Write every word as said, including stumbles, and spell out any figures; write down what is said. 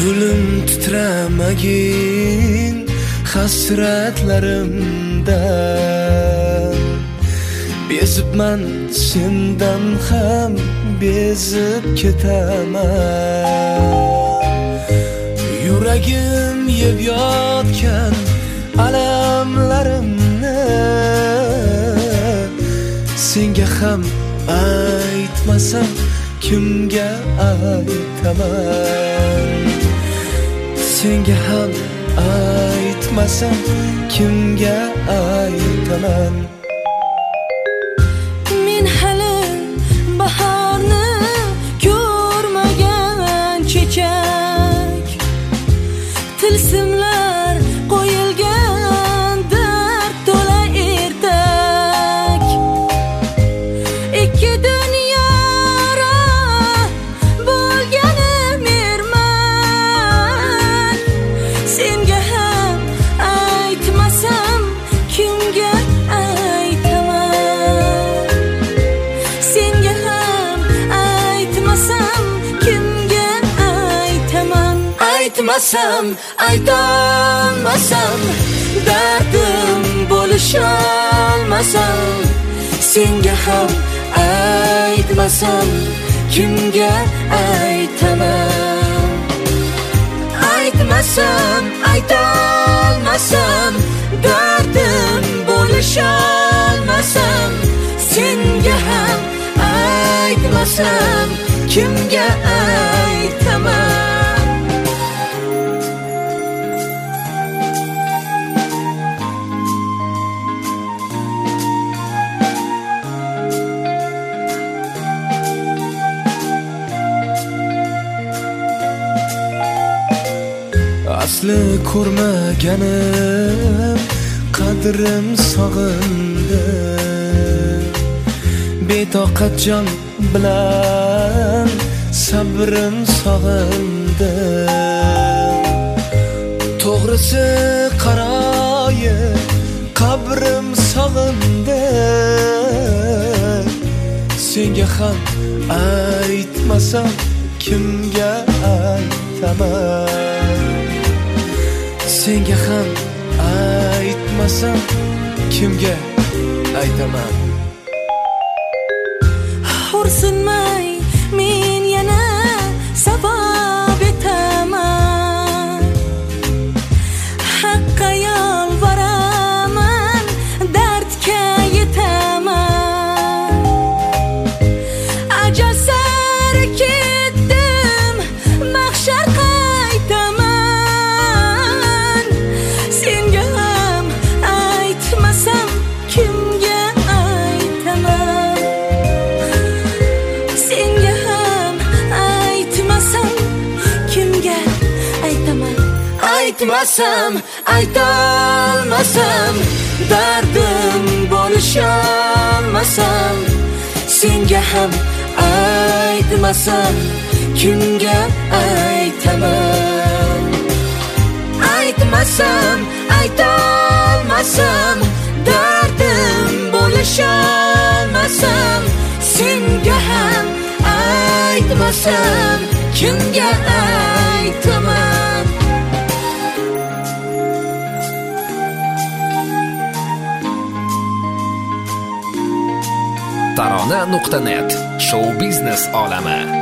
Yo'lim titramagin hasratlarimdan, bezibman sendan ham bezib ketaman. Yuragim yeb yotgan alamlarimni senga ham aytmasam kimga aytaman? Senga ham aytmasam kimga aytaman? Men hali bahorni ko'rmagan chechak, tilsimlar qo'yilgan dard to'la ertak. Ikki dunyo bo'lganim ermak, senga ham aytmasam kimga aytaman? Senga ham aytmasam kimga aytaman? Aytmasam, aytolmasam, dardim bo'lisholmasam, senga ham aytmasam kimga aytaman? Aytmasam, aytolmasam, dardim bo'lisholmasam, senga ham aytmasam kimga aytaman? Asli ko'rmaganim qadrim sog'indi, betoqat jon bilan sabrim sog'indi. To'g'risi qaroyi qabrim sog'indi, senga ham aytmasam kimga aytaman? Senga ham aytmasam kimga aytaman? Xo'rsinmay men yana savob etaman, haqqa yolvoraman, dardga yetaman. Ajal sari ketdim, mahshar qaytaman. Senga ham aytmasam kimga aytaman? Senga ham aytmasam kimga aytaman? Aytmasam, aytolmasam, dardim bo'lisholmasam, senga ham aytmasam kimga aytaman? Aytmasam, aytolmasam, dardim bo'lisholmasam, senga ham aytmasam kimga aytaman? tarona nuqta net show biznes olami.